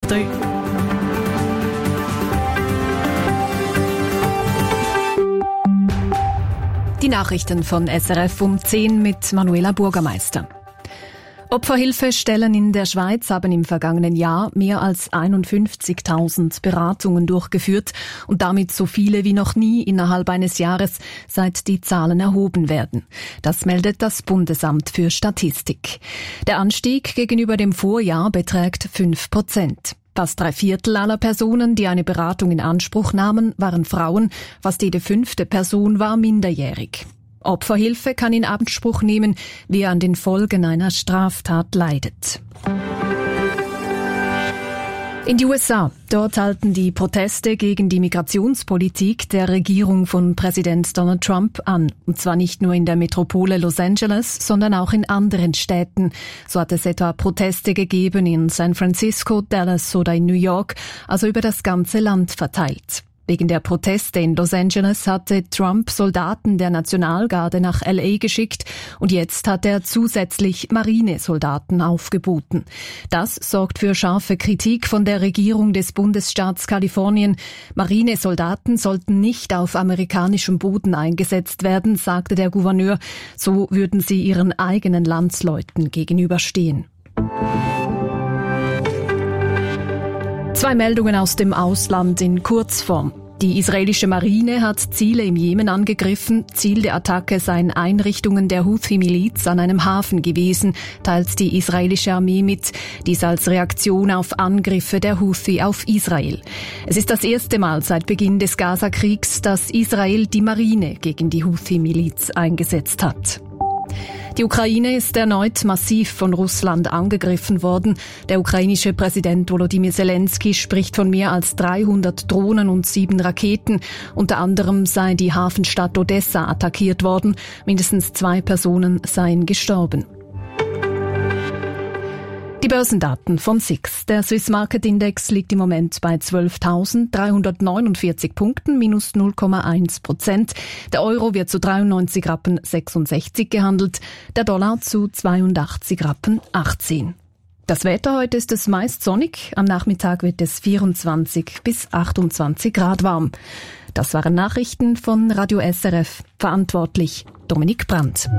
3. Die Nachrichten von SRF um 10 mit Manuela Burgermeister. Opferhilfestellen in der Schweiz haben im vergangenen Jahr mehr als 51.000 Beratungen durchgeführt und damit so viele wie noch nie innerhalb eines Jahres, seit die Zahlen erhoben werden. Das meldet das Bundesamt für Statistik. Der Anstieg gegenüber dem Vorjahr beträgt 5%. Fast 3/4 aller Personen, die eine Beratung in Anspruch nahmen, waren Frauen. Fast jede 5. Person war minderjährig. Opferhilfe kann in Anspruch nehmen, wer an den Folgen einer Straftat leidet. In die USA. Dort halten die Proteste gegen die Migrationspolitik der Regierung von Präsident Donald Trump an. Und zwar nicht nur in der Metropole Los Angeles, sondern auch in anderen Städten. So hat es etwa Proteste gegeben in San Francisco, Dallas oder in New York, also über das ganze Land verteilt. Wegen der Proteste in Los Angeles hatte Trump Soldaten der Nationalgarde nach L.A. geschickt und jetzt hat er zusätzlich Marinesoldaten aufgeboten. Das sorgt für scharfe Kritik von der Regierung des Bundesstaats Kalifornien. Marinesoldaten sollten nicht auf amerikanischem Boden eingesetzt werden, sagte der Gouverneur. So würden sie ihren eigenen Landsleuten gegenüberstehen. 2 Meldungen aus dem Ausland in Kurzform. Die israelische Marine hat Ziele im Jemen angegriffen. Ziel der Attacke seien Einrichtungen der Houthi-Miliz an einem Hafen gewesen, teilt die israelische Armee mit. Dies als Reaktion auf Angriffe der Houthi auf Israel. Es ist das erste Mal seit Beginn des Gaza-Kriegs, dass Israel die Marine gegen die Houthi-Miliz eingesetzt hat. Die Ukraine ist erneut massiv von Russland angegriffen worden. Der ukrainische Präsident Volodymyr Zelensky spricht von mehr als 300 Drohnen und 7 Raketen. Unter anderem sei die Hafenstadt Odessa attackiert worden. Mindestens 2 Personen seien gestorben. Die Börsendaten von SIX. Der Swiss Market Index liegt im Moment bei 12.349 Punkten, minus 0,1%. Der Euro wird zu 93,66 Rappen gehandelt, der Dollar zu 82,18 Rappen. Das Wetter heute ist es meist sonnig, am Nachmittag wird es 24 bis 28 Grad warm. Das waren Nachrichten von Radio SRF. Verantwortlich Dominik Brandt.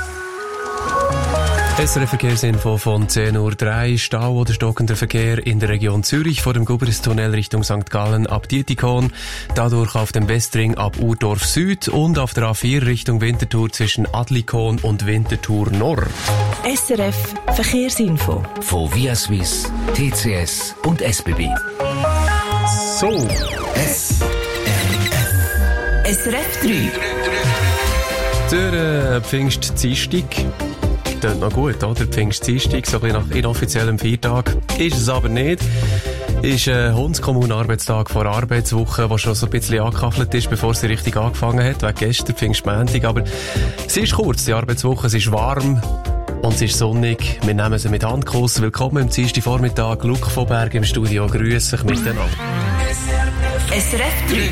SRF-Verkehrsinfo von 10.03 Uhr. Stau oder stockender Verkehr in der Region Zürich vor dem Gubristunnel Richtung St. Gallen ab Dietikon. Dadurch auf dem Westring ab Urdorf Süd und auf der A4 Richtung Winterthur zwischen Adlikon und Winterthur Nord. SRF Verkehrsinfo von Via Suisse, TCS und SBB. So. SRF 3. Der Pfingstdienstag. Das ist noch gut, oder? Pfingstdienstag, so ein bisschen nach inoffiziellem Feiertag. Ist es aber nicht. Ist ein Hundskommun-Arbeitstag vor Arbeitswoche, der schon so ein bisschen angekaffelt ist, bevor sie richtig angefangen hat, wegen gestern Pfingstmontag. Aber sie ist kurz, die Arbeitswoche, sie ist warm und sie ist sonnig. Wir nehmen sie mit Handkuss. Willkommen im Dienstag Vormittag. Luca von Berg im Studio. Grüße euch miteinander. SRF 3.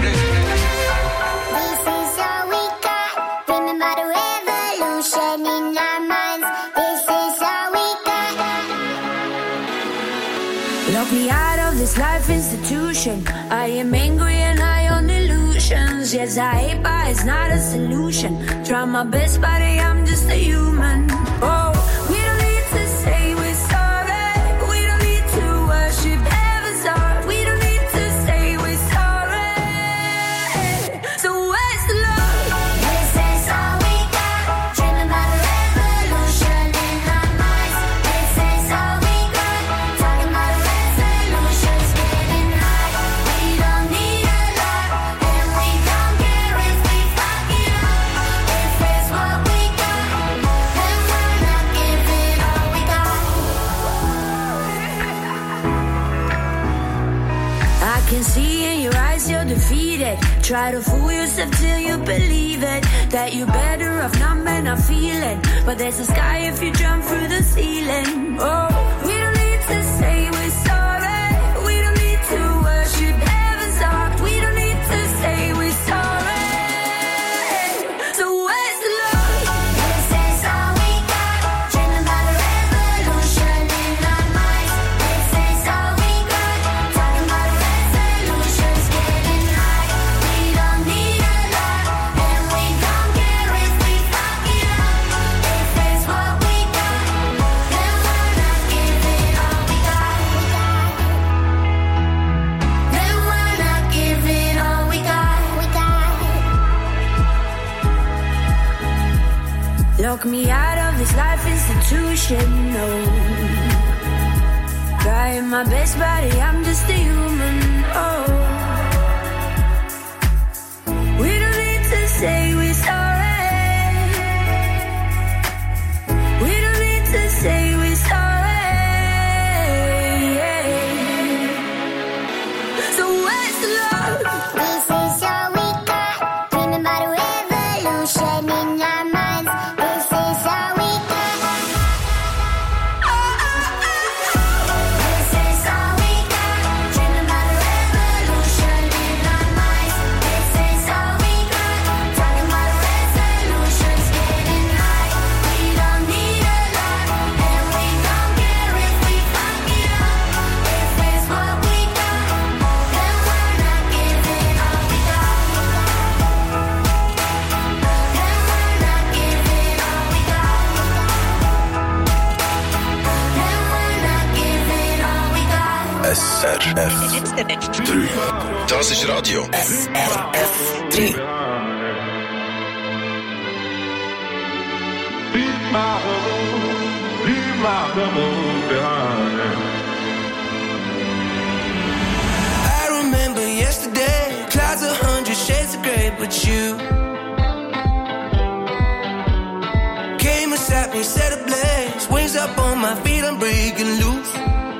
Lock me out of this life institution. I am angry and high on illusions. Yes, I hate, but it's not a solution. Try my best, but I'm just a human. Oh, we don't need to say we're sorry. We don't need to worship heaven's heart. We don't need to say we're sorry. So where's the love? This is all we got. Dreaming about a revolution in our minds. This is all we got. Talking about a resolutions getting high. We don't need a lot, and we don't care if we fuck it up. If it's what we got, then why not give it all we got? I can see in your eyes you're defeated. Try to fool yourself till you believe it. That you're better off not men are feeling. But there's a sky if you jump through the ceiling. Oh, we don't need to say we're sorry. We don't need to worship heaven's heart. We don't need to say we're sorry. So where's the love? This is all we got. Dreaming about a revolution in our minds. This is all we Lock me out of this life institution, no. Trying my best, buddy, I'm just a human, oh. We don't need to say we're sorry. We don't need to say we're sorry. So where's the love? This is all we got. Dreaming about a revolution in our minds. This is all we got. This is all we got. Dreaming about a revolution in our minds. This is all we got. Talking about a resolutions, getting high. We don't need a lot, and we don't care if we fuck it up. If it's what we got, then we're not giving all we got. Then we're not giving all we got. Then we're not giving all we got. SRF 3. Das ist Radio. SRF 3. Leave my troubles behind. I remember yesterday, clouds 100 shades of grey, but you came and sat me, set ablaze, wings up on my feet, I'm breaking loose.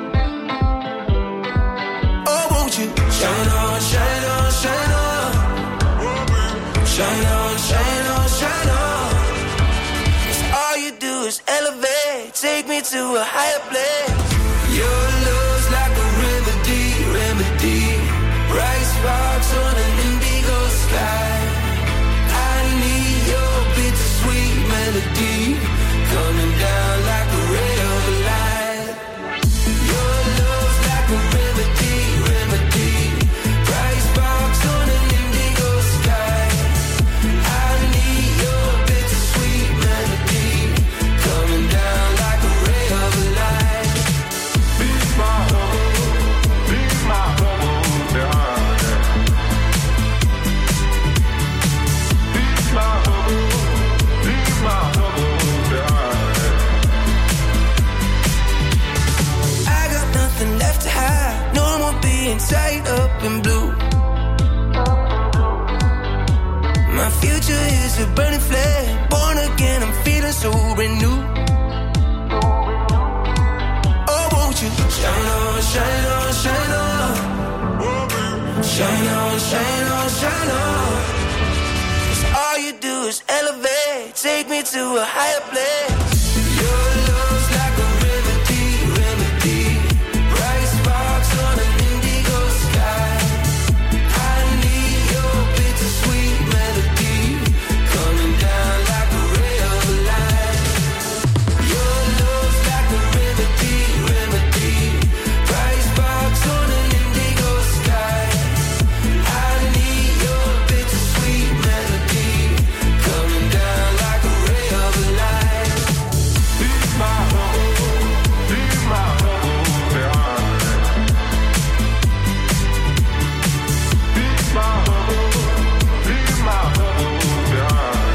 Oh, won't you shine on, shine on, shine on, shine on, shine on, shine on. 'Cause all you do is elevate, take me to a higher place. Your love's like a remedy, remedy. Bright sparks on an indigo sky. I need your bittersweet melody coming down like a ray of light. Your love's like a remedy, remedy. Bright sparks on an indigo sky. I need your bittersweet melody coming down like a ray of light. Leave my troubles behind. Leave my troubles behind. I got nothing left to hide. No more being tied up in blue. My future is a burning flame. Born again, I'm feeling so renewed. Oh, won't you shine on, shine on, shine on. Shine on, shine on, shine on. 'Cause all you do is elevate, take me to a higher place. Your love's like a remedy, remedy. Bright sparks on an indigo sky. I need your bittersweet melody coming down like a ray of light. Your love's like a remedy, remedy. Bright sparks on an indigo sky. I need your bittersweet melody coming down like a ray of light. Leave my troubles behind. Leave my troubles behind.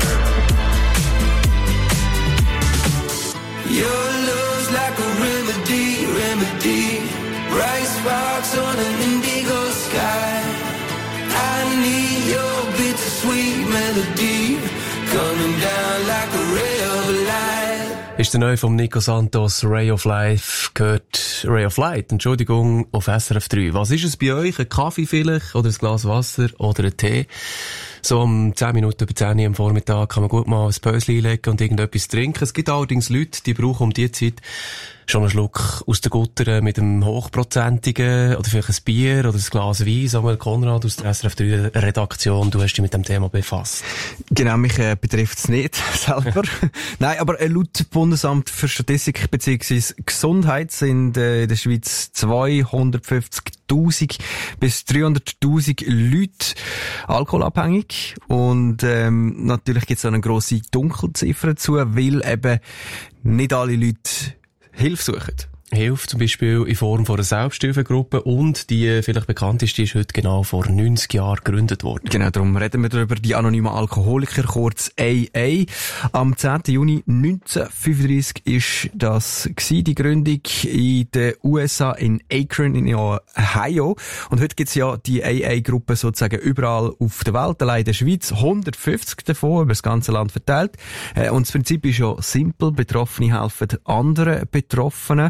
Your love's like a remedy, remedy. Bright sparks on an indigo sky. I need your bittersweet melody coming down like a ray of light. Ist der neue vom Nico Santos, Ray of Life, gehört Ray of Light, Entschuldigung, auf SRF 3. Was ist es bei euch? Ein Kaffee vielleicht? Oder ein Glas Wasser? Oder ein Tee? So um 10 Minuten über 10 Uhr am Vormittag kann man gut mal ein Päuschen einlegen und irgendetwas trinken. Es gibt allerdings Leute, die brauchen um die Zeit schon einen Schluck aus der Gutter mit einem hochprozentigen oder vielleicht ein Bier oder ein Glas Wein. Samuel Konrad aus der SRF 3 Redaktion, du hast dich mit dem Thema befasst. Genau, mich betrifft es nicht selber. Nein, aber laut Bundesamt für Statistik bzw. Gesundheit sind in der Schweiz 250.000 bis 300.000 Leute alkoholabhängig. Und natürlich gibt es eine grosse Dunkelziffer dazu, weil eben nicht alle Leute Hilfe suchen. Hilfe, zum Beispiel in Form von einer Selbsthilfegruppe, und die vielleicht bekannteste ist heute genau vor 90 Jahren gegründet worden. Genau, darum reden wir darüber. Die anonymen Alkoholiker, kurz AA. Am 10. Juni 1935 ist das gewesen, die Gründung in den USA in Akron in Ohio. Und heute gibt's ja die AA-Gruppe sozusagen überall auf der Welt, allein in der Schweiz 150 davon, über das ganze Land verteilt. Und das Prinzip ist ja simpel. Betroffene helfen anderen Betroffenen.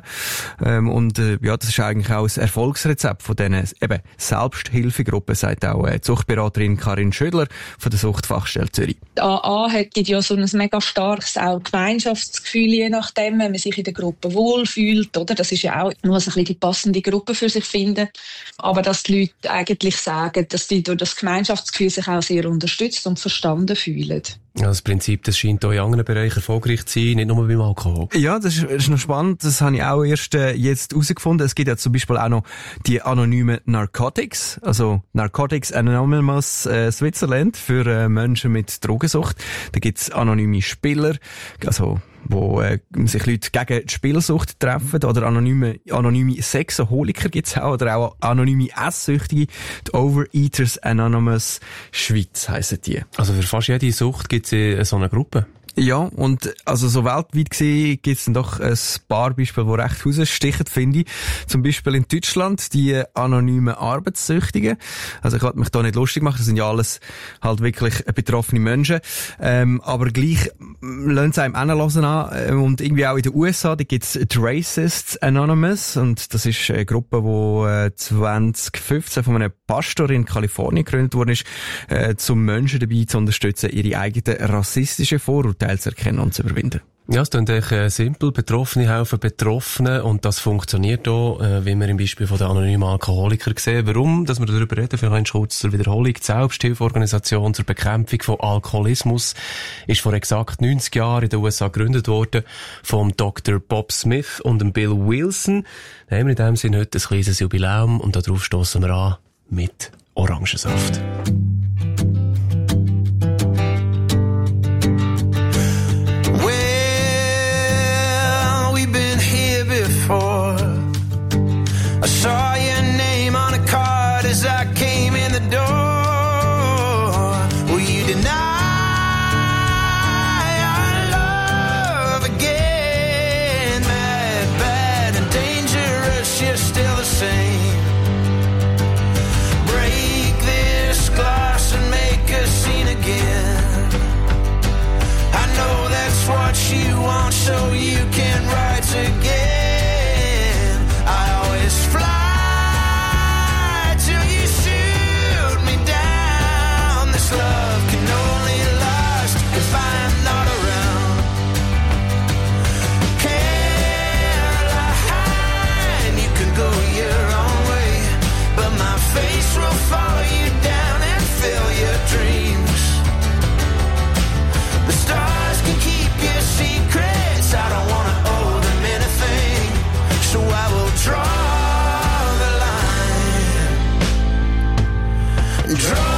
Ja, das ist eigentlich auch ein Erfolgsrezept von diesen eben Selbsthilfegruppen, sagt auch die Suchtberaterin Karin Schödler von der Suchtfachstelle Zürich. Die AA gibt ja so ein mega starkes auch Gemeinschaftsgefühl, je nachdem, wenn man sich in der Gruppe wohlfühlt, oder? Das ist ja auch, man muss ein bisschen die passende Gruppe für sich finden. Aber dass die Leute eigentlich sagen, dass die durch das Gemeinschaftsgefühl sich auch sehr unterstützt und verstanden fühlen. Ja, das Prinzip, das scheint auch in anderen Bereichen erfolgreich zu sein, nicht nur beim Alkohol. Ja, das ist noch spannend. Das habe ich auch erst jetzt herausgefunden. Es gibt ja zum Beispiel auch noch die anonymen Narcotics, also Narcotics Anonymous Switzerland für Menschen mit Drogensucht. Da gibt's anonyme Spieler, also wo sich Leute gegen die Spielsucht treffen, oder anonyme Sexaholiker gibt's auch, oder auch anonyme Esssüchtige, die Overeaters Anonymous Schweiz heissen die. Also für fast jede Sucht gibt's so eine Gruppe. Ja, und also so weltweit gesehen gibt's dann doch ein paar Beispiele, die recht herausstechen, finde ich. Zum Beispiel in Deutschland die anonymen Arbeitssüchtigen. Also ich wollte mich da nicht lustig machen, das sind ja alles halt wirklich betroffene Menschen. Aber gleich lassen sie einem hören an. Und irgendwie auch in den USA, da gibt's die Racists Anonymous. Und das ist eine Gruppe, die 2015 von einem Pastor in Kalifornien gegründet worden ist, um Menschen dabei zu unterstützen, ihre eigenen rassistischen Vorurteile zu erkennen und zu überwinden. Ja, es klingt eigentlich simpel. Betroffene helfen Betroffenen, und das funktioniert auch, wie wir im Beispiel von den anonymen Alkoholikern sehen. Warum? Dass wir darüber reden, für einen kurz zur Wiederholung. Die Selbsthilfeorganisation zur Bekämpfung von Alkoholismus ist vor exakt 90 Jahren in den USA gegründet worden vom Dr. Bob Smith und dem Bill Wilson. Da haben wir in dem Sinne heute ein kleines Jubiläum, und darauf stossen wir an mit Orangensaft. I saw your name on a card as I came in the door. Will you deny our love again? Mad, bad, and dangerous, you're still the same. Break this glass and make a scene again. I know that's what you want, so you can write again. Love can only last if I'm not around. Caroline, you can go your own way, but my face will follow you down and fill your dreams. The stars can keep your secrets, I don't wanna owe them anything, so I will draw the line. Draw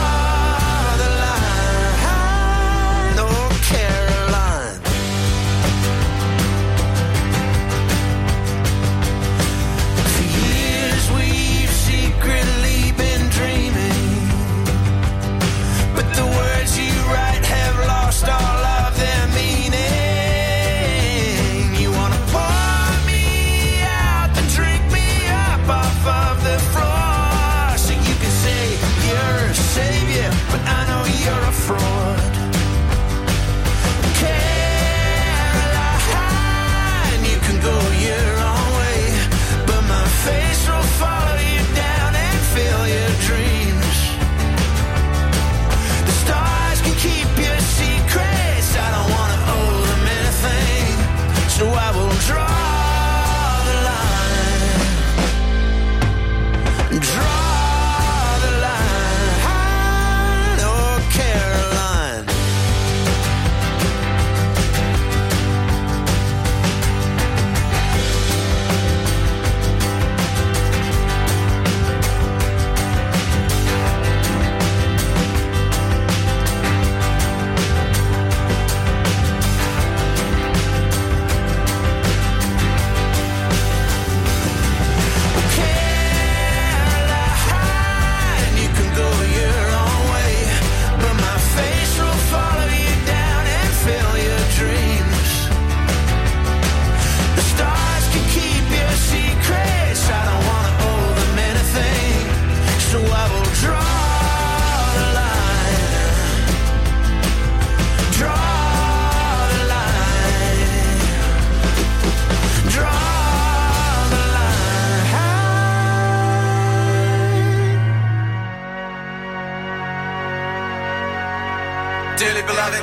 Dearly beloved,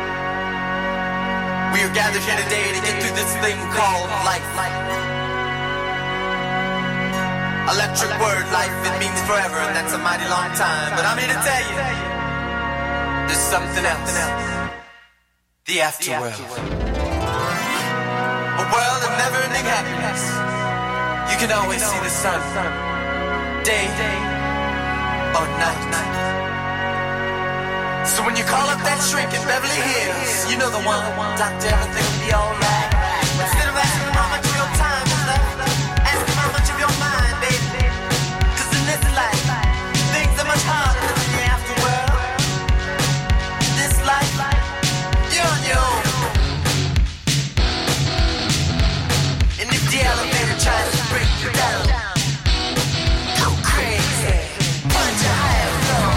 we are gathered here today to get through this thing called life. Electric word, life, it means forever, and that's a mighty long time. But I'm here to tell you, there's something else. The afterworld. A world of never-ending happiness. You can always see the sun, day or night. So when you call up that shrink in Beverly Hills, you know the one, doctor, everything will be alright. Instead of asking how much of your time is left, ask him how much of your mind, baby. Cause in this life, things are much harder than the afterworld. This life, you're on your own. And if the elevator tries to break you down, go crazy, punch a higher floor.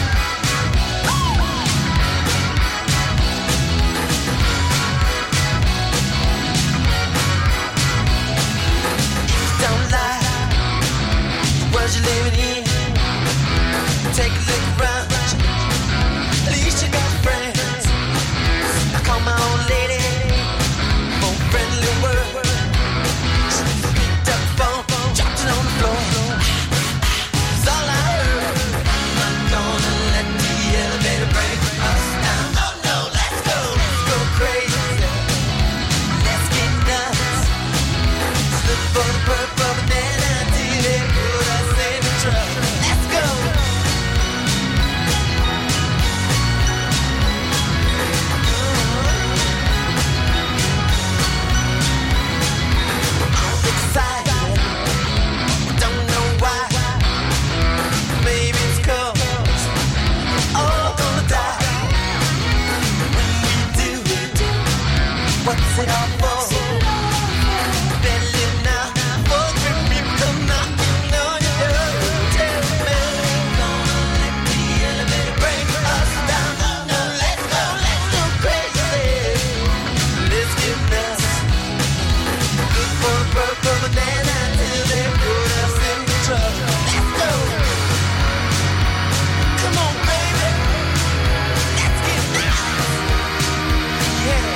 Don't lie, the world you're living in. Take a look around, at least you got friends. I call my old lady for a friendly word. She picked up the phone, dropped it on the floor. It's all I heard. I'm not gonna let the elevator break us down. Oh no, let's go crazy. Let's get nuts. Look for the purple banana till they put us in the truck. Let's go. I'm excited, don't know why. Maybe it's 'cause we're all gonna die. When we do, what's it all for? Better live now, before the people come knocking on your door. Tell me, gonna let the elevator break us down. No, let's go crazy. Let's get nuts. Look for the purple banana till they put us in the truck. Let's go. Come on, baby. Let's get nuts. Yeah.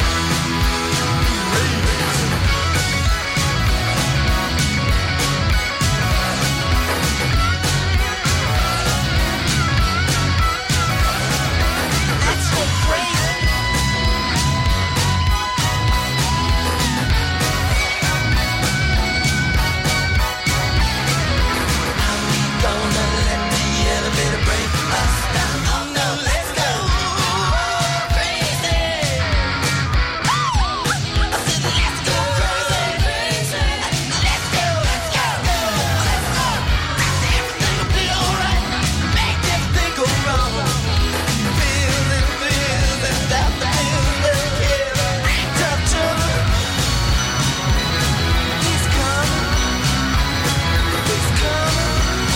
Let's go crazy. Gonna let the elevator break us down. Oh no, let's go crazy. I said let's go crazy. Let's go. Everything will be alright. Make everything go wrong. Feeling without the feeling will kill. Tough trouble. He's coming. He's coming.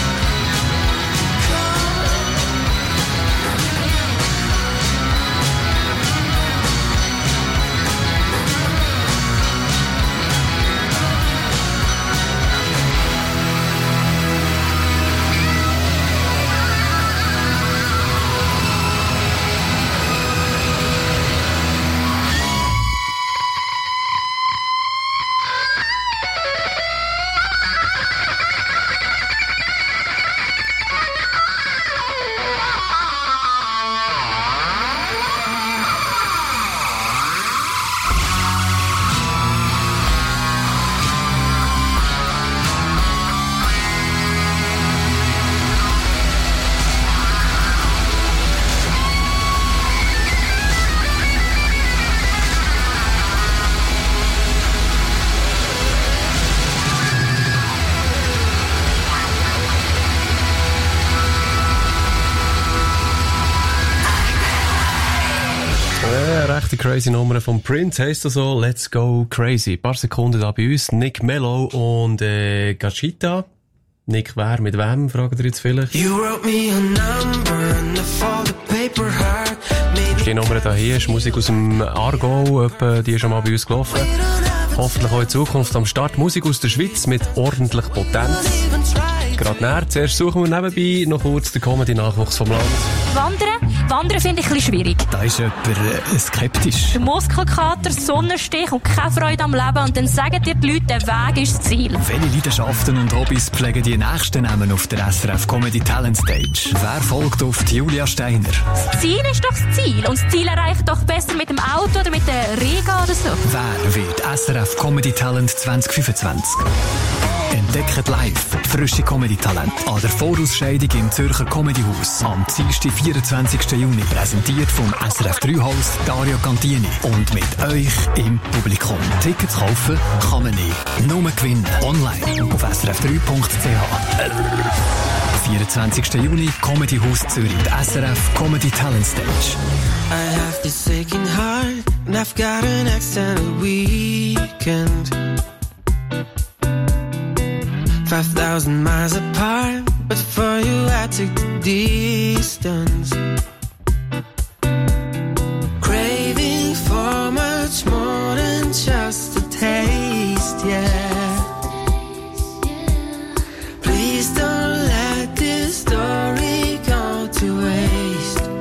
Rechte crazy Nummer von Prince heisst das so, Let's Go Crazy. Ein paar Sekunden da bei uns, Nick Mello und Gachita. Nick, wer mit wem, fragt ihr jetzt vielleicht? You wrote me a number and for the paper heart. Die Nummer da hier ist Musik aus dem Aargau, die ist schon mal bei uns gelaufen. Hoffentlich auch in Zukunft am Start. Musik aus der Schweiz mit ordentlich Potenz. Gerade näher, zuerst suchen wir nebenbei noch kurz den Comedy-Nachwuchs vom Land. Wandern Wandern finde ich ein bisschen schwierig. Da ist jemand skeptisch. Der Muskelkater, Sonnenstich und keine Freude am Leben. Und dann sagen dir die Leute, der Weg ist das Ziel. Welche Leidenschaften und Hobbys pflegen die nächsten Namen auf der SRF Comedy Talent Stage? Wer folgt auf die Julia Steiner? Das Ziel ist doch das Ziel. Und das Ziel erreicht doch besser mit dem Auto oder mit der Riga oder so. Wer wird SRF Comedy Talent 2025? Entdeckt live frische Comedy-Talent an der Vorausscheidung im Zürcher Comedyhaus am Dienstag, 24. Juni. Präsentiert vom SRF3-Host Dario Cantini und mit euch im Publikum. Tickets kaufen kann man nicht, nur gewinnen. Online auf srf3.ch. 24. Juni, Comedyhaus Zürich, der SRF Comedy Talent Stage. I have this aching heart and I've got an extended weekend. 5,000 miles apart, but for you I took the distance. Craving for much more than just a taste, yeah. Please don't let this story go to waste.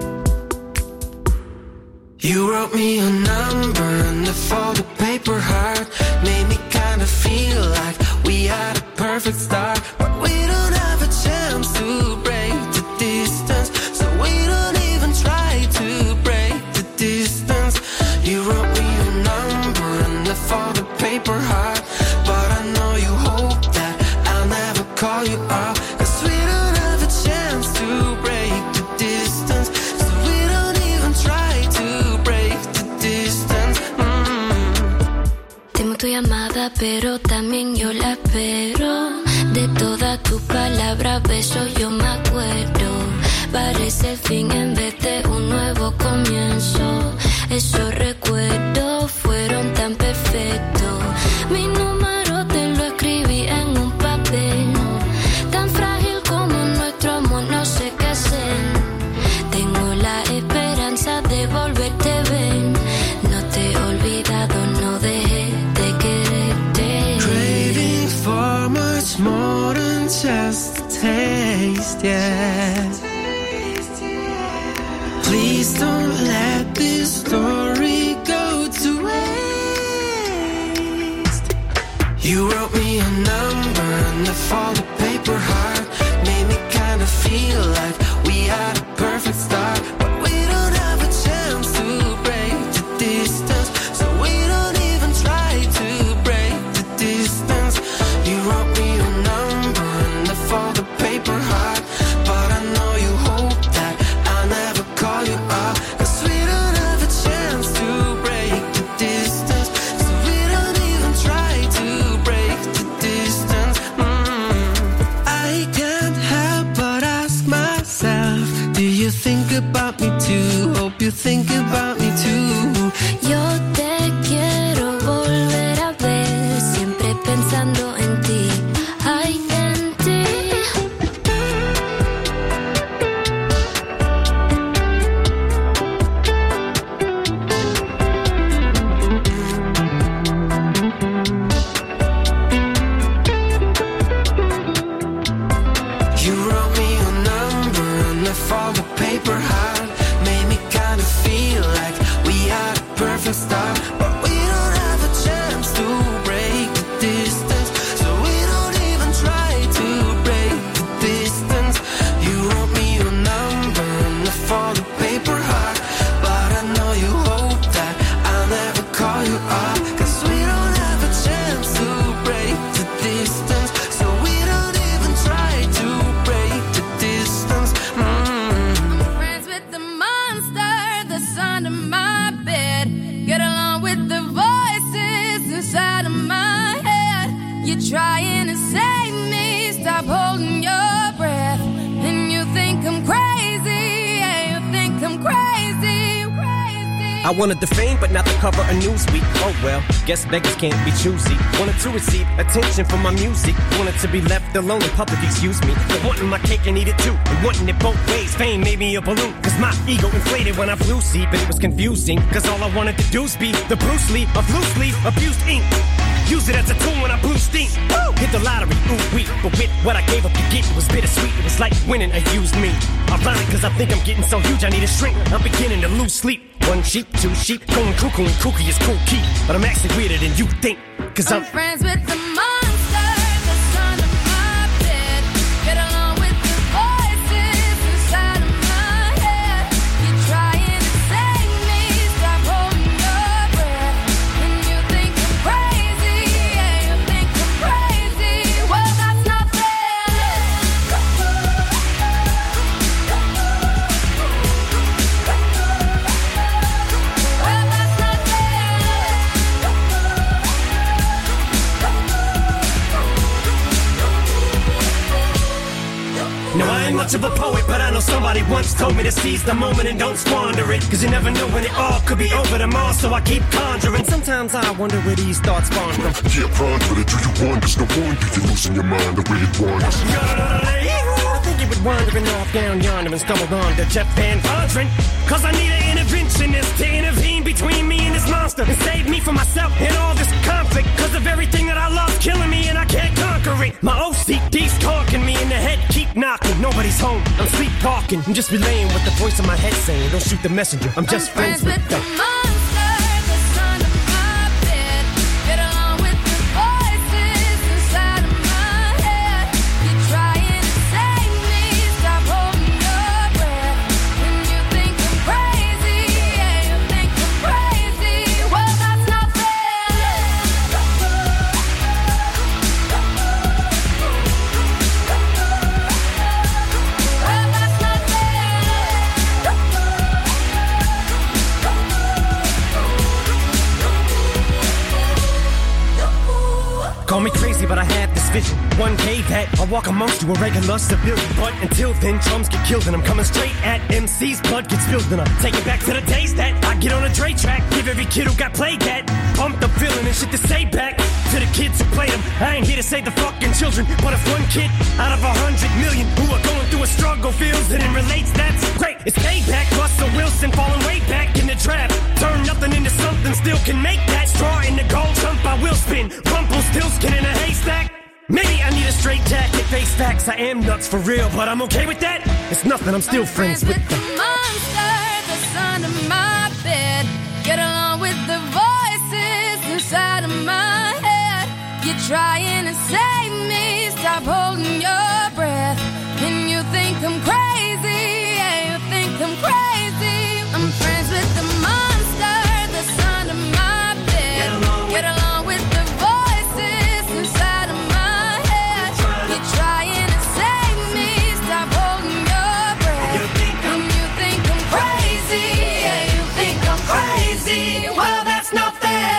You wrote me a number and the folded paper heart made me kinda feel like we had a perfect start, but we don't have a chance to break the distance, so we don't even try to break the distance. You wrote me a number and the folded paper heart, but I know you hope that I'll never call you up, 'cause we don't have a chance to break the distance, so we don't even try to break the distance. Tengo tu llamada, pero también yo la espero. De todas tus palabras, besos yo me acuerdo. Parece el fin en vez de un nuevo comienzo. Esos recuerdos fueron tan perfectos. Mi número te lo escribí en un papel. Tan frágil como nuestro amor, no sé qué hacer. Tengo la esperanza de volverte a ver. No te he olvidado, no dejé de quererte. Craving for much more than just a taste, yeah. Please don't let this story go to waste. You wrote me a number and the folded paper heart made me kinda feel like we had a perfect start, but we don't have a chance to break the distance, so we don't even try to break the distance. You wrote me a number and the folded paper heart, but I know you hope that I'll never call you up, 'cause we don't have a chance to break the distance, so we don't even try to break the distance. I can't help but ask myself, do you think about me too? Hope you think about me too. Yo te quiero volver a ver, siempre pensando en ti. Ay, en ti. You wrote me a number and the folded paper heart made me kinda feel like we had a perfect start, but we don't have a chance to break the distance, so we don't even try to break the distance. You wrote me a number and the folded paper heart, but I know you hope that I'll never call you up, 'cause we don't have a chance to break the distance, so we don't even try to break the distance. Friends with the monster that's under my bed. Get along with the voices inside of my head. You're trying to save me, stop holding your breath. And you think I'm crazy, yeah, you think I'm crazy, crazy. I wanted the fame, but not the cover of Newsweek. Oh well, guess beggars can't be choosy. Wanted to receive attention from my music. Wanted to be left alone in public, excuse me. But wanting my cake and eat it too. And wanting it both ways. Fame made me a balloon. Cause my ego inflated when I flew see. But it was confusing. Cause all I wanted to do was be the Bruce Lee of loosely abused ink. Use it as a tool when I blew steam. Woo! Hit the lottery, ooh wee. But with what I gave up to get, it was bittersweet. It was like winning a used me. Ironic, cause I think I'm getting so huge I need a shrink. I'm beginning to lose sleep. One sheep, two sheep, going cuckoo and kooky is cool key. But I'm actually weirder than you think. Cause I'm friends with the monster that's under my bed. Get along with the voices inside of my head. You're trying to save me, stop holding your breath. And you think I'm crazy, yeah, you think I'm crazy. Well, that's not fair. Well, that's not fair. No, I ain't much of a poet, but I know somebody once told me to seize the moment and don't squander it. Cause you never know when it all could be over tomorrow, so I keep conjuring. Sometimes I wonder where these thoughts spawn from. Yeah, ponder it, do you wonder? There's no wonder you're losing your mind the way it wanders. I think you were wandering off down yonder and stumbled on to Jeff Van Vondren. Cause I need an interventionist to intervene between me and this monster and save me from myself and all this conflict. Cause of everything that I love killing me and I can't conquer it. My OCD's talking me in the head, keep knocking. Nobody's home, I'm sleepwalking. I'm just relaying what the voice in my head saying. Don't shoot the messenger, I'm just friends with the monster that's under my bed. Get along with the voices inside of my head. You're trying to save me, stop holding your breath. And you think I'm crazy, yeah, you think I'm crazy. Well, that's not fair. Well, that's not Call me crazy, but I had this vision. One day that I'll walk amongst you a regular civilian. But until then, drums get killed and I'm coming straight at MC's blood gets spilled and I take it back to the days that I get on a Dre track. Give every kid who got played that pumped up feeling and shit to say back to the kids who played them. I ain't here to save the fucking children, but if one kid out of 100 million who are going through a struggle feels it and relates, that's great. It's payback. Russell Wilson falling way back in the draft. Turn nothing into something, still can make that straw in the gold jump. I will spin. Rumpelstiltskin in a haystack. Maybe I need a straight jacket, face facts. I am nuts for real, but I'm okay with that. It's nothing, I'm still friends with the monster that's under my bed. Get along with the voices inside of my head. You're trying to save me, stop holding your breath. And you think I'm crazy, yeah, you think I'm crazy. I'm friends with the monster that's under my bed. Get along with the voices inside of my head. You're trying to save me, stop holding your breath. And you think I'm crazy, yeah, you think I'm crazy. Well, that's not fair.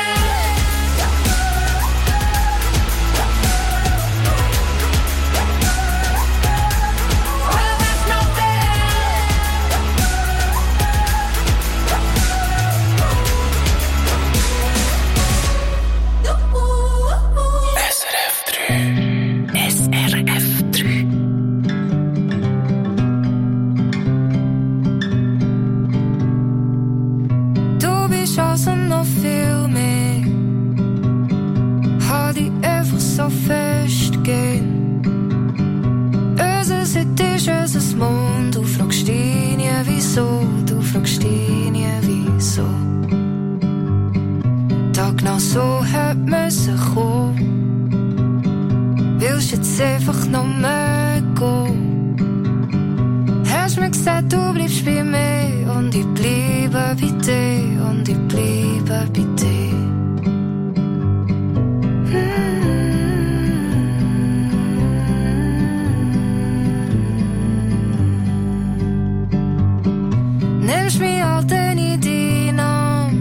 Du fragst dich nie wieso, du fragst dich nie wieso. Da genau so hat müssen kommen. Willst jetzt einfach noch mehr gehen? Hast mir gesagt, du bleibst bei mir und ich bleibe bei dir und ich bleibe bei dir. Nimmst mich halt in deinen Arm,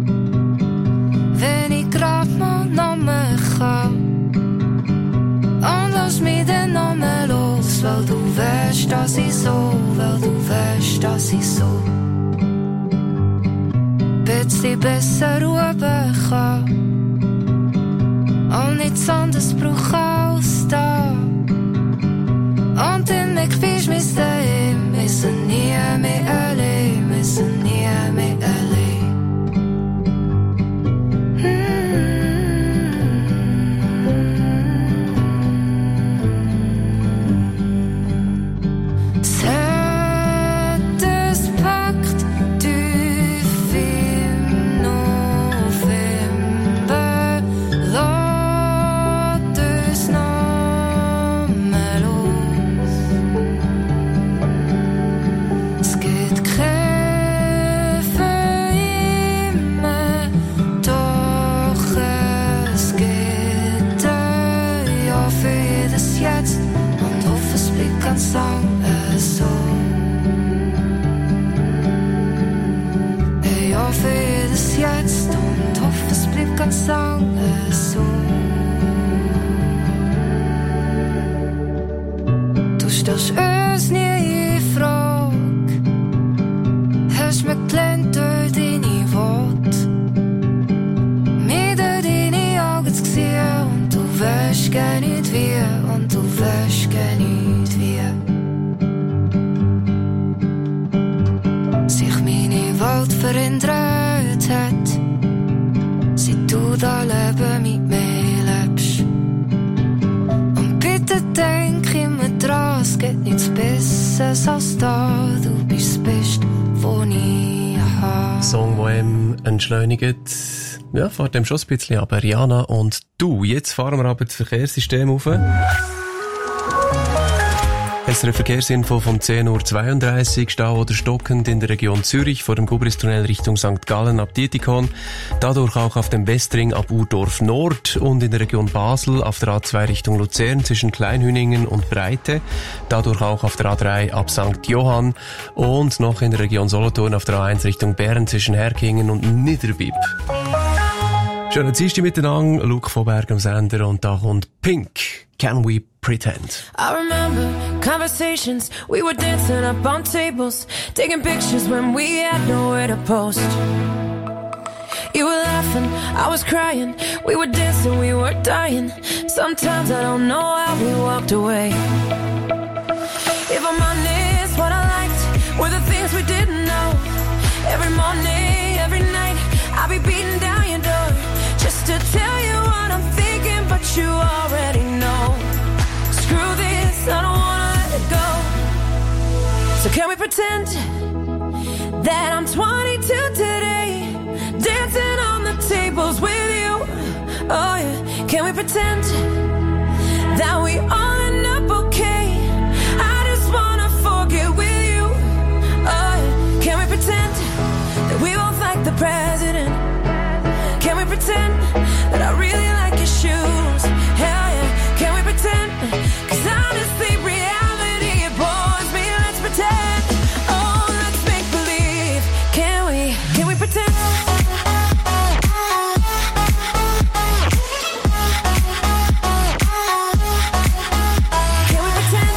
wenn ich grad mal noch mehr kann. Und lass mich dann noch mehr los, weil du weißt, dass ich so, weil du weißt, dass ich so bisschen besser ruhen kann. Und nichts anderes brauch als da. Und dann merkst du mich daheim, wir sind nie mehr allein, wir sind nie mehr allein. ganz anders so. Ich hoffe jedes Jetzt und hoffe, es bleibt ganz anders so. Du stellst uns nie in Frage, hast mir gelernt durch deine Worte, mir durch deine Augen zu sehen, und du weißt gar nicht wie, und du weißt gar nicht wie. Sich meine Welt verändert hat, seit du da Leben mit mir lebst. Und bitte denk immer dran, es geht nichts Besseres als da, du bist das Beste, was ich habe. Song, der ihm entschleunigt. Ja, fährt dem schon ein bisschen, aber Rihanna und du. Jetzt fahren wir aber das Verkehrssystem auf. Es ist eine Verkehrsinfo vom 10:32 Uhr, Stau oder stockend in der Region Zürich vor dem Gubristunnel Richtung St. Gallen ab Dietikon. Dadurch auch auf dem Westring ab Urdorf Nord und in der Region Basel auf der A2 Richtung Luzern zwischen Kleinhüningen und Breite. Dadurch auch auf der A3 ab St. Johann und noch in der Region Solothurn auf der A1 Richtung Bern zwischen Herkingen und Niederbipp. Schönen Dienstag miteinander, Luke von Berg am Sender, und da kommt Pink. Can we pretend? I remember conversations, we were dancing up on tables, taking pictures when we had nowhere to post. You were laughing, I was crying, we were dancing, we were dying. Sometimes I don't know how we walked away. If I'm honest, what I liked were the things we didn't know. Every morning, every night, I'll be beating down your door just to tell you what I'm thinking, but you already know. Screw this, I don't wanna let it go. So can we pretend that I'm 22 today, dancing on the tables with you? Oh yeah, can we pretend that we all end up okay? I just wanna forget with you. Oh yeah, can we pretend that we both like the president? Can we pretend that I really like your shoes? Hell yeah, can we pretend? 'Cause honestly, reality, it bores me. Let's pretend. Oh, let's make believe. Can we pretend? Can we pretend?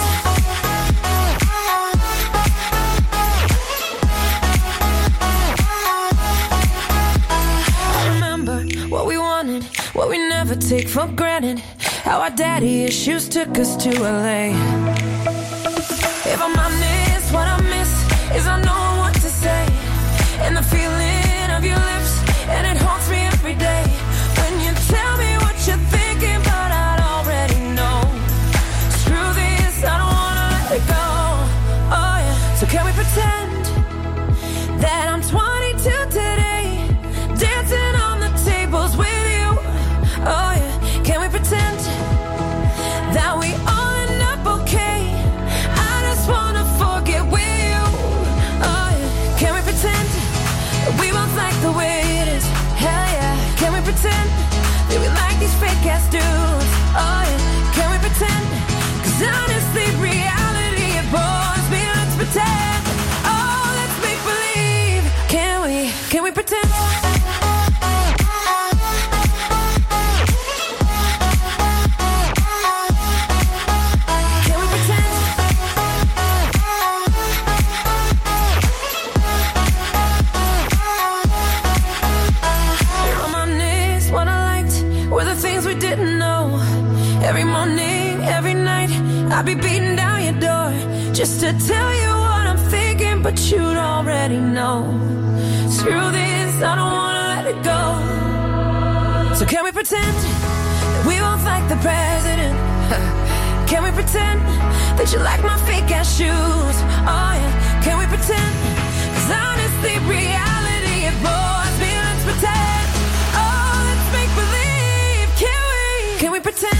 I remember what we wanted, what we never take for granted. How our daddy issues took us to LA. If I'm honest, what I miss is I know what to say, and the feeling of your lips, and it haunts me every day. When you tell me what you're thinking, but I'd already know. Screw this, I don't wanna let it go. Oh yeah, so can we pretend that I'm 22 today, dancing on the tables with you? Oh yeah, can we pretend that we all end up okay? I just wanna forget with you. Oh yeah, can we pretend that we both like the way it is? Hell yeah, can we pretend that we like these fake ass dudes? Oh yeah, can we pretend? 'Cause honestly, reality, it bores me. Let's pretend. Oh, let's make believe. Can we pretend? Every morning, every night, I'll be beating down your door just to tell you what I'm thinking, but you'd already know. Screw this, I don't wanna let it go. So can we pretend that we both like the president? Can we pretend that you like my fake ass shoes? Oh yeah, can we pretend? 'Cause honestly, reality, it bores me. Let's pretend. Oh, let's make believe. Can we pretend?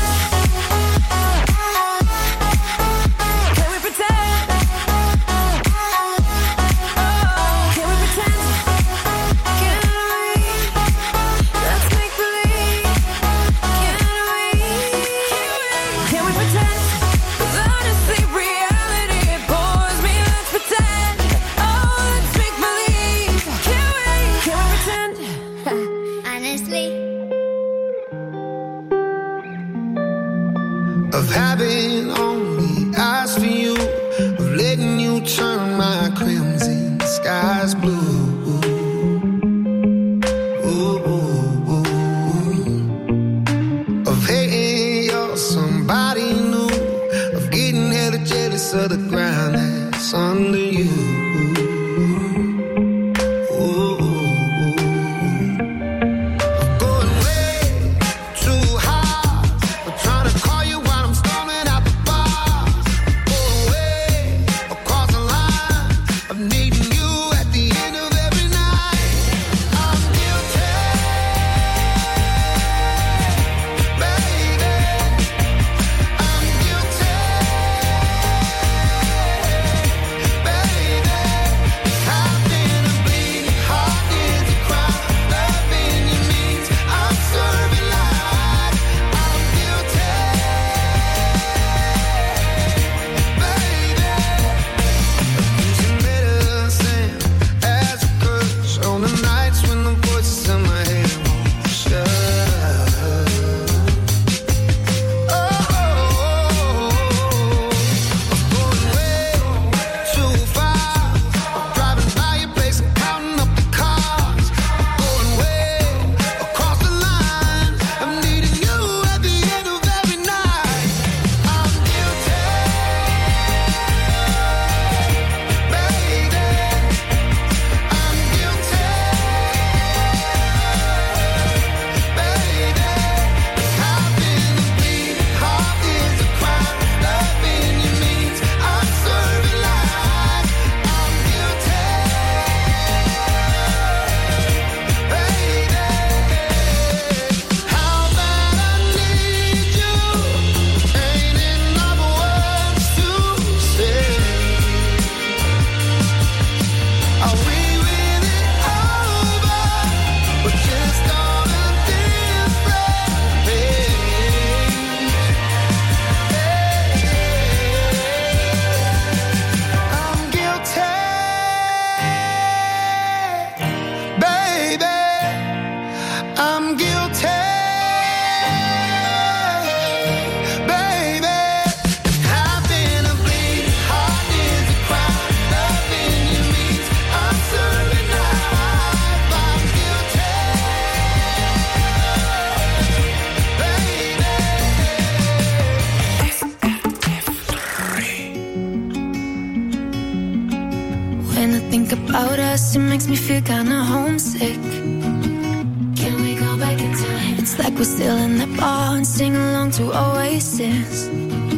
of the ground that's under you. It makes me feel kinda homesick. Can we go back in time? It's like we're still in the bar and sing along to Oasis.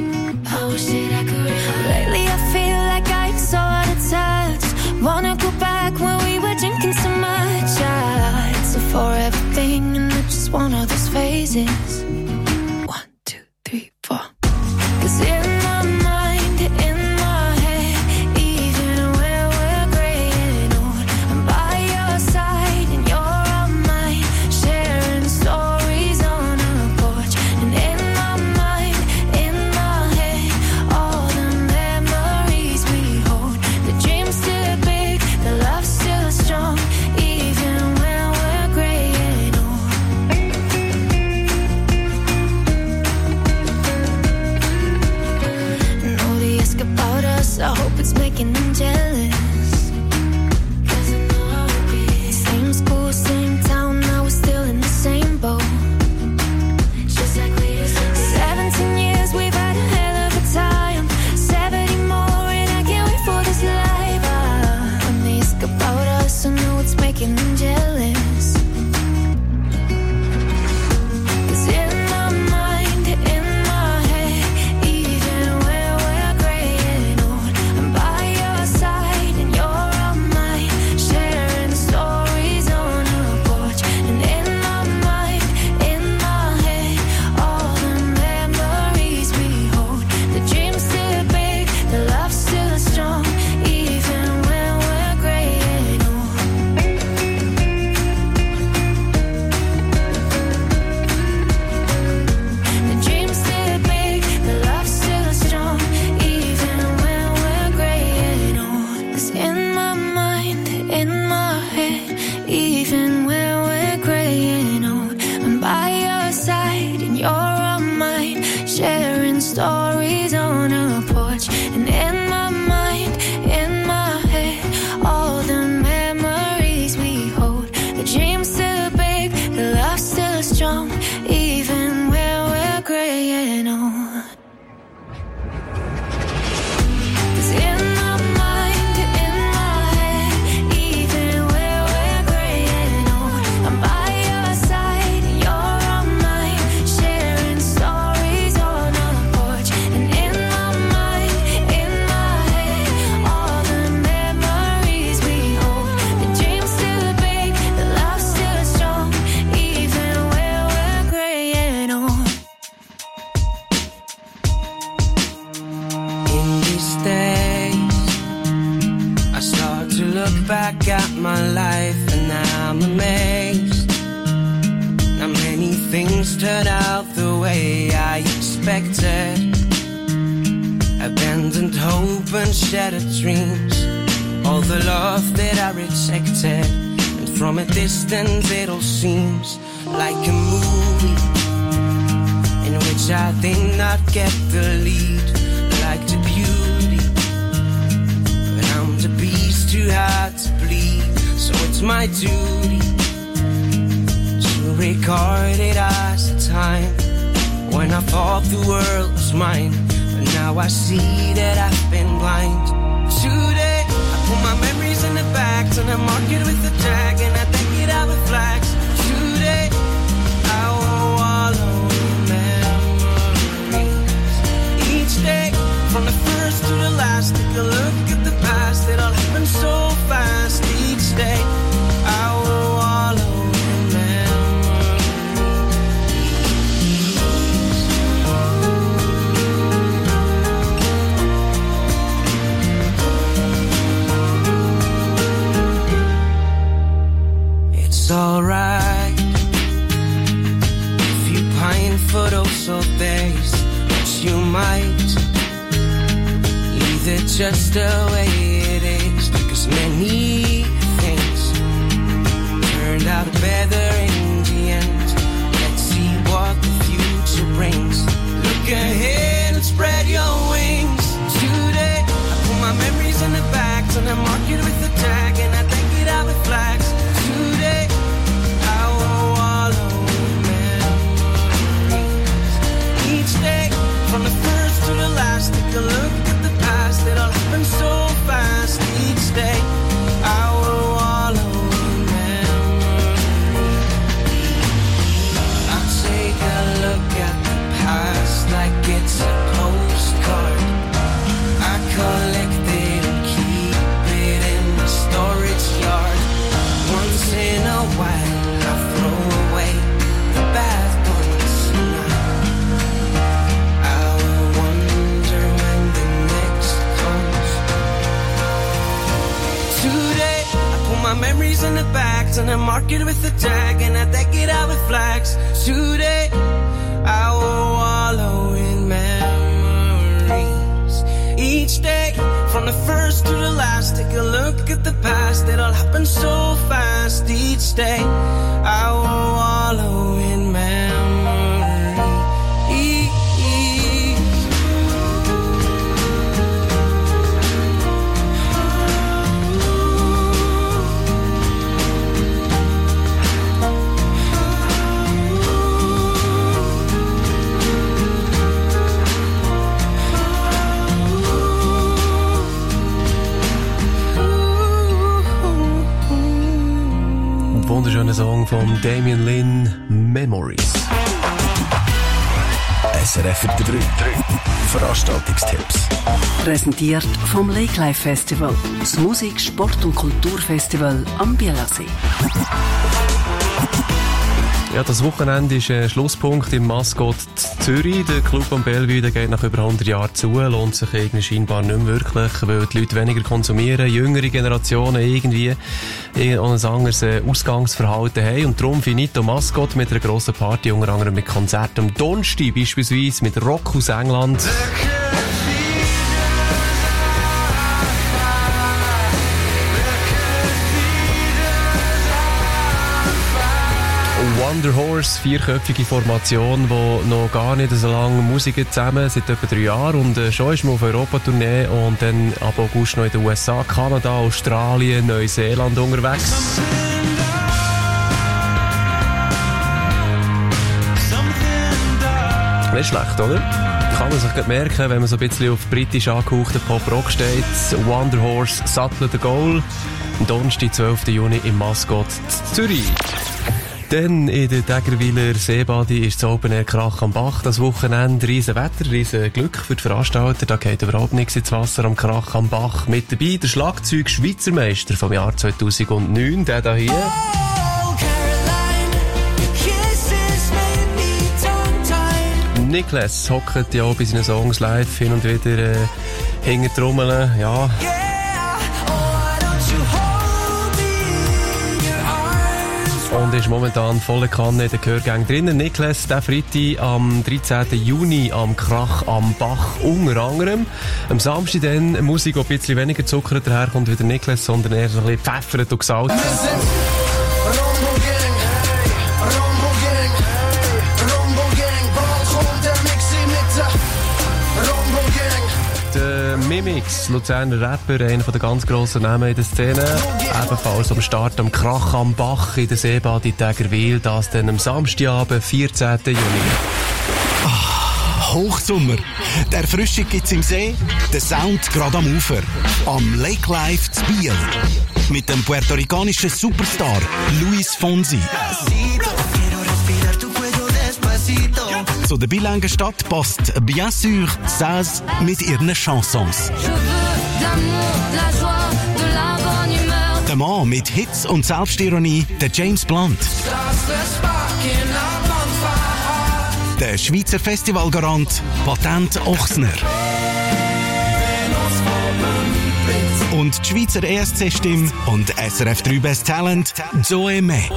I wish that I could remember. Lately I feel like I'm so out of touch. Wanna go back when we were drinking so much. It's a forever thing and I just want all those phases. 1, 2, 3, 4. 'Cause in my mind, in my head, even when we're gray and old, I'm by your side and you're on mine, sharing stories on a porch. And in my mind, in my head, all the memories we hold. The dream's still big, the love's still strong, even when we're gray and old. Know they ask about us, I hope it's making them jealous. 'Cause I know how it is. Same school, same town, now we're still in the same boat. Just like we used to be. 17 years, we've had a hell of a time. 70 more and I can't wait for this life. When they ask about us, I know it's making them jealous. 'Cause in my mind, in my head, even when we're gray and old, I'm by your side and at my life and I'm amazed. Now many things turn out the way I expected. Abandoned hope and shattered dreams. All the love that I rejected. And from a distance it all seems like a movie in which I did not get the lead. Like the beauty, but I'm the beast too hard to bleed. So it's my duty to record it as a time when I thought the world was mine. But now I see that I've been blind. Today I put my memories in the bags and I mark it with a tag and I take it out with flags. Today I will wallow in memories. Each day from the first to the last, take a look at the past. It all happened so fast. Each day I will wallow in memories. It's alright if you pine for those old days, but you might leave it just the way it is. Because many things turned out better in the end. Let's see what the future brings. Look ahead and spread your wings. Today I put my memories in the bags and I mark it with a tag and I take it out with flags. Today I will wallow in memories. Each day from the first to the last, take a look at the past. It all happened so fast. Each day I will wallow in memories. I take a look at the past like it's a postcard. I collect it and keep it in the storage yard. Once in a while I throw away the bad ones now. I will wonder when the next comes. Today I put my memories in the bags and I mark it with a tag and I take it out with flags. Today I will wallow in memories. Each day from the first to the last, take a look at the past. It all happened so fast. Each day I will wallow in memories. Wunderschöner Song von Damien Lynn, Memories. SRF 3. Veranstaltungstipps. Präsentiert vom Lake Life Festival, das Musik-, Sport- und Kulturfestival am Bielersee. Ja, das Wochenende ist ein Schlusspunkt im Mascot Zürich. Der Club am Bellevue, der geht nach über 100 Jahren zu, lohnt sich irgendwie scheinbar nicht mehr wirklich, weil die Leute weniger konsumieren, jüngere Generationen irgendwie ein anderes Ausgangsverhalten haben. Und darum finito Mascot mit einer grossen Party, unter anderem mit Konzerten am Donnerstag, beispielsweise mit Rock aus England. Wonder Horse, vierköpfige Formation, die noch gar nicht so lange Musik zusammen, seit etwa 3 Jahren. Und schon ist man auf Europa-Tournee und dann ab August noch in den USA, Kanada, Australien, Neuseeland unterwegs. Nicht schlecht, oder? Kann man sich gerade merken, wenn man so ein bisschen auf britisch angehauchten Pop-Rock steht. Wonder Horse, Sattel the Goal. Am Donnerstag, 12. Juni im Mascot Zürich. Dann in der Tägerwiler Seebadi ist das Open Air Krach am Bach. Das Wochenende riesen Wetter, riesen Glück für die Veranstalter. Da geht überhaupt nichts ins Wasser am Krach am Bach. Mit dabei der Schlagzeug-Schweizermeister vom Jahr 2009, der da hier. Niklas hockt ja bei seinen Songs live hin und wieder hinter die Trommeln, ja. und ist momentan volle Kanne in den Gehörgängen drinnen. Niklas, der Freitag am 13. Juni am Krach am Bach unter anderem. Am Samstag dann Musik, die ein bisschen weniger Zucker daherkommt wie der Niklas, sondern eher so ein bisschen pfeffert und gesalzt. Mimix, Luzerner Rapper, einer der ganz grossen Namen in der Szene. Ebenfalls am Start am Krach am Bach in der Seebad in Tägerwil. Das dann am Samstagabend, 14. Juni. Hochsommer. Der Erfrischung gibt's im See, der Sound gerade am Ufer. Am Lake Life zu Biel. Mit dem puerto-ricanischen Superstar Luis Fonsi. Zu der bilingue Stadt passt bien sûr Saz mit ihren Chansons. Der Mann mit Hits und Selbstironie, der James Blunt. Der Schweizer Festivalgarant Patent Ochsner. Und die Schweizer ESC-Stimme und SRF 3 Best Talent Zoe May.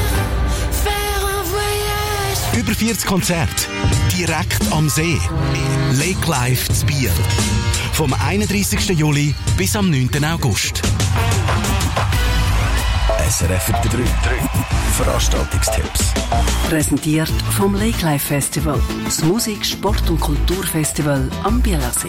Über 40 Konzerte, direkt am See. Lake Life zu Biel. Vom 31. Juli bis am 9. August. SRF 3. Veranstaltungstipps. Präsentiert vom Lake Life Festival. Das Musik-, Sport- und Kulturfestival am Bielersee.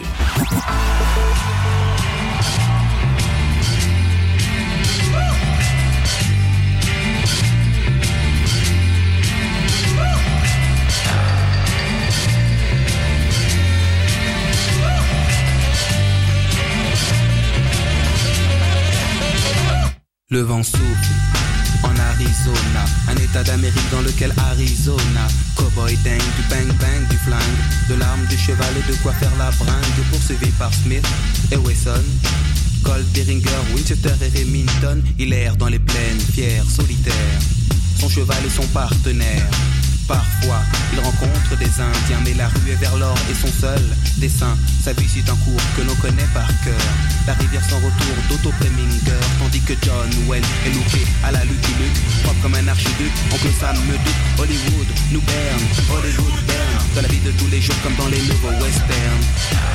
Le vent souffle en Arizona, un état d'Amérique dans lequel Arizona, cowboy dingue, du bang bang, du flingue, de l'arme, du cheval et de quoi faire la bringue, poursuivi par Smith et Wesson, Colt, Beringer, Winchester et Remington, il erre dans les plaines, fier, solitaire, son cheval est son partenaire. Parfois, il rencontre des Indiens, mais la rue est vers l'or et son seul dessin. Sa vie suit un cours que l'on connaît par cœur. La rivière sans retour d'Otto Preminger, tandis que John Wayne est looké à la Lucky Luke, propre comme un archiduc. Oncle Sam me doute, Hollywood nous berne, Hollywood berne, dans la vie de tous les jours comme dans les nouveaux westerns.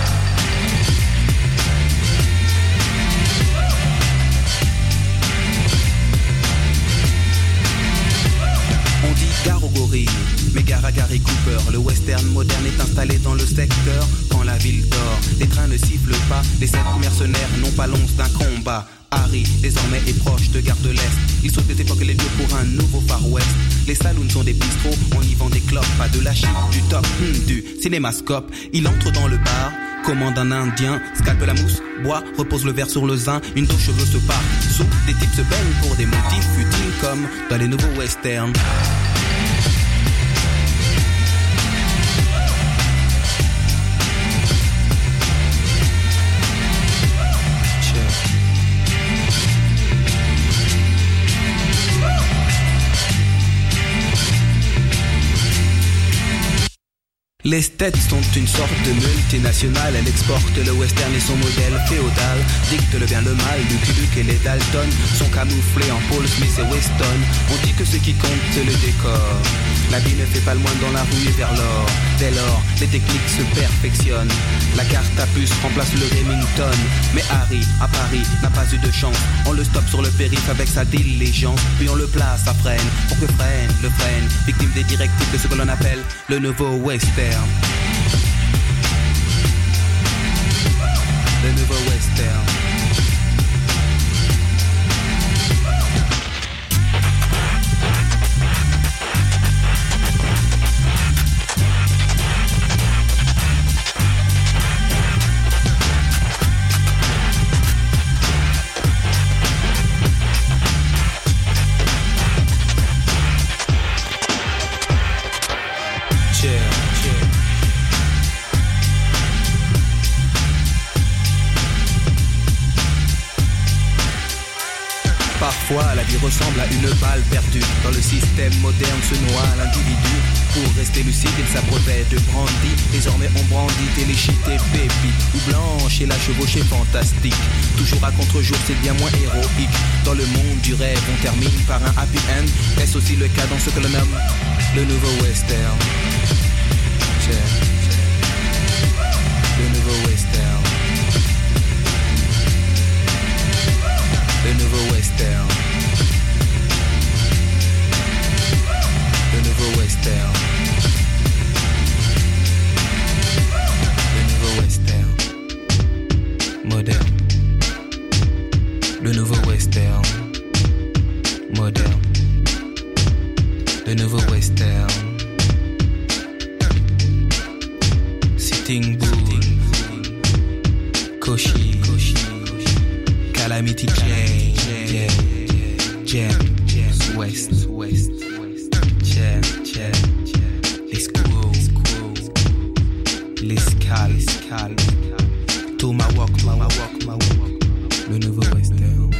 On dit gare aux gorilles, mais gare à Gary Cooper. Le western moderne est installé dans le secteur. Quand la ville dort, les trains ne sifflent pas. Les 7 mercenaires n'ont pas l'once d'un combat. Harry, désormais, est proche de Gare de l'Est. Il saute des époques les lieux pour un nouveau Far West. Les saloons sont des bistrots, on y vend des clopes. Pas de la chip, du top, du cinémascope. Il entre dans le bar, commande un indien, scalpe la mousse, boit, repose le verre sur le zin. Une dos cheveux se part, sous, des types se baignent pour des motifs futiles comme dans les nouveaux westerns. Les States sont une sorte de multinationale. Elle exporte le western et son modèle féodal. Dicte le bien, le mal, Lucky Luke et les Dalton sont camouflés en Paul Smith et Weston. On dit que ce qui compte c'est le décor. La vie ne fait pas le moine dans la rue et vers l'or. Dès lors, les techniques se perfectionnent. La carte à puce remplace le Remington. Mais Harry, à Paris, n'a pas eu de chance. On le stoppe sur le périph' avec sa diligence. Puis on le place à freine, pour que freine, le freine. Victime des directives de ce que l'on appelle le nouveau western. Le nouveau western. Parfois, la vie ressemble à une balle perdue. Dans le système moderne se noie l'individu. Pour rester lucide, il s'abreuvait de brandy. Désormais, on brandit téléchité, baby. Ou blanche et la chevauchée fantastique. Toujours à contre-jour, c'est bien moins héroïque. Dans le monde du rêve, on termine par un happy end. Est-ce aussi le cas dans ce que l'on nomme le nouveau western? Le nouveau western. Le nouveau western. Le nouveau western. Le nouveau western. Moderne. Le nouveau western. Moderne. Le nouveau western. Sitting Bull. Koshi. Calamity Jam. West. Jam. Les Squirrels. Les Scal. Tomahawk. Le nouveau western.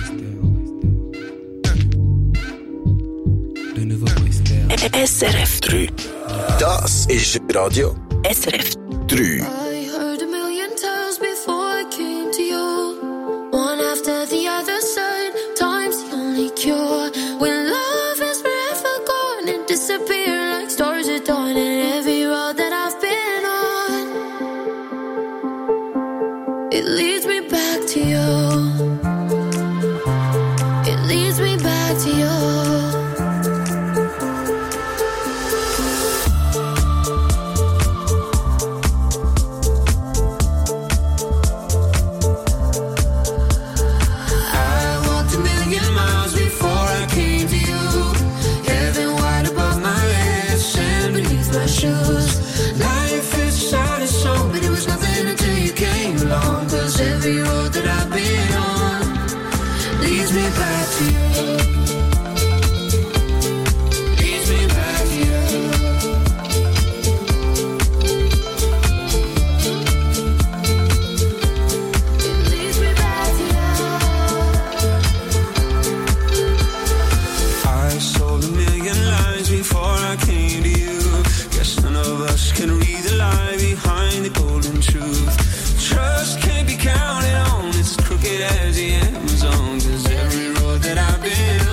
Le nouveau western. SRF 3. Das ist Radio SRF 3. I heard a million tales before I came to you. One after the other said, time's the only cure. When love is forever gone and disappear like stars at dawn. And every road that I've been on, it leads me back to you. It leads me back to you. Life is sad and so, but it was nothing until you came along. 'Cause every road that I've been on leads me back to you. Leads me back to you. It leads me back to you. I sold a million lies before I came to you. Guess none of us can read the lie behind the golden truth. Trust can't be counted on, it's crooked as the Amazon. 'Cause every road that I've been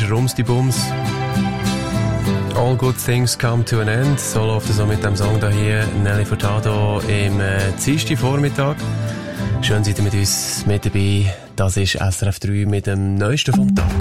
ist Rums die Bums. All good things come to an end. So läuft es auch mit dem Song hier. Nelly Furtado im Dienstag Vormittag. Schön seid ihr mit uns mit dabei. Das ist SRF 3 mit dem Neuesten vom Tag.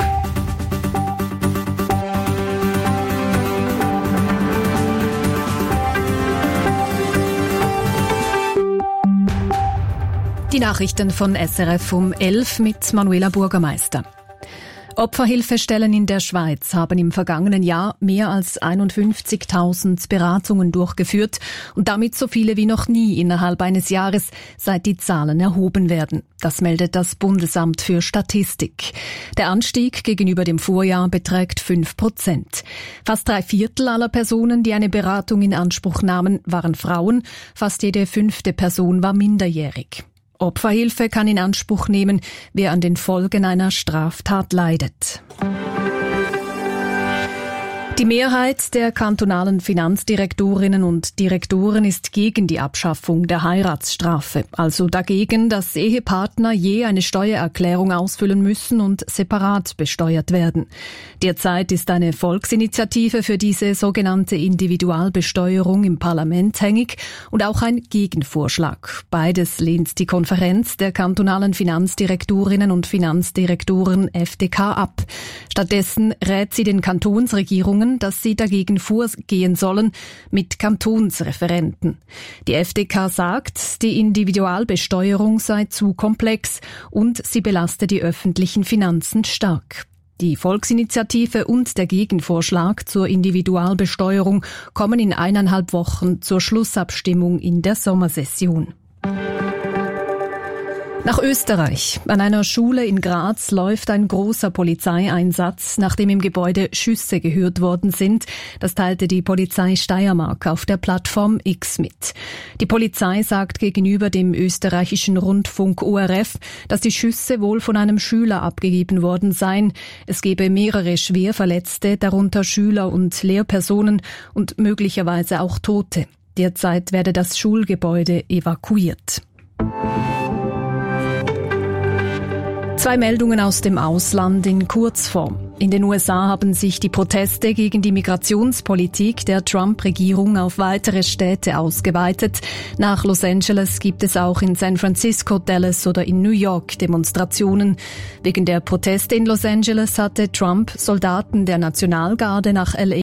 Die Nachrichten von SRF um 11 mit Manuela Bürgermeister. Opferhilfestellen in der Schweiz haben im vergangenen Jahr mehr als 51.000 Beratungen durchgeführt und damit so viele wie noch nie innerhalb eines Jahres, seit die Zahlen erhoben werden. Das meldet das Bundesamt für Statistik. Der Anstieg gegenüber dem Vorjahr beträgt 5%. Fast 3/4 aller Personen, die eine Beratung in Anspruch nahmen, waren Frauen. Fast jede 5. Person war minderjährig. Opferhilfe kann in Anspruch nehmen, wer an den Folgen einer Straftat leidet. Die Mehrheit der kantonalen Finanzdirektorinnen und Direktoren ist gegen die Abschaffung der Heiratsstrafe, also dagegen, dass Ehepartner je eine Steuererklärung ausfüllen müssen und separat besteuert werden. Derzeit ist eine Volksinitiative für diese sogenannte Individualbesteuerung im Parlament hängig und auch ein Gegenvorschlag. Beides lehnt die Konferenz der kantonalen Finanzdirektorinnen und Finanzdirektoren FDK ab. Stattdessen rät sie den Kantonsregierungen, dass sie dagegen vorgehen sollen mit Kantonsreferenten. Die FDK sagt, die Individualbesteuerung sei zu komplex und sie belaste die öffentlichen Finanzen stark. Die Volksinitiative und der Gegenvorschlag zur Individualbesteuerung kommen in 1,5 Wochen zur Schlussabstimmung in der Sommersession. Nach Österreich. An einer Schule in Graz läuft ein großer Polizeieinsatz, nachdem im Gebäude Schüsse gehört worden sind. Das teilte die Polizei Steiermark auf der Plattform X mit. Die Polizei sagt gegenüber dem österreichischen Rundfunk ORF, dass die Schüsse wohl von einem Schüler abgegeben worden seien. Es gebe mehrere Schwerverletzte, darunter Schüler und Lehrpersonen und möglicherweise auch Tote. Derzeit werde das Schulgebäude evakuiert. 2 Meldungen aus dem Ausland in Kurzform. In den USA haben sich die Proteste gegen die Migrationspolitik der Trump-Regierung auf weitere Städte ausgeweitet. Nach Los Angeles gibt es auch in San Francisco, Dallas oder in New York Demonstrationen. Wegen der Proteste in Los Angeles hatte Trump Soldaten der Nationalgarde nach L.A.